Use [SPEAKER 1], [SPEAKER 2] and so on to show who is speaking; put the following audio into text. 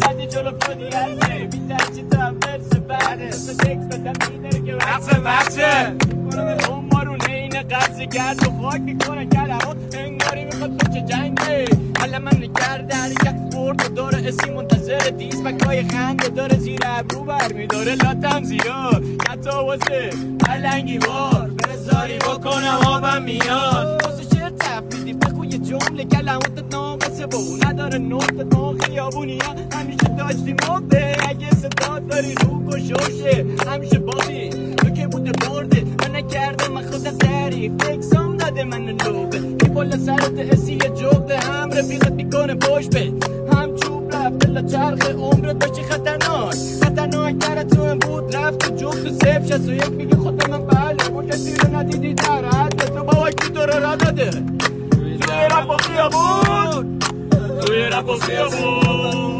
[SPEAKER 1] کردی جلو خودی هسته بیتر چی تا برسه بعده مثل تکس بدم میداره که بخشه کنم رومارونه اینه قبضه گرد و خاک میکنه کلمات انگاری میخواد بچه جنگه حالا من نگرده حرکت برد و داره اسی منتظر دیسپکای خنده داره زیر ابرو برمیداره لاتم زیاد حتی واسه پلنگی بار بذاری بکنم آبم میاد واسه شعر تفریدی بخو یه جمله کلمات ناقصه و نداره نقطه ما خیابونی ها همیشه داشتی موده اگه صدا داری رو کشوشه همیشه بابی تو که بوده برده من نکردم من خودم تعریف اکسام داده من لوبه که بالا سرت اسی یه جغده هم رفیقت میکنه پشت به هم چوب رفت دل چرخ عمرت داشتی خطرناک تره تو هم بود رفت تو جغد و سف 61 میگه خودم من بله مشتی رو ندیدی در حد تو بابا کی تو رو را داده توی رپ و خیابون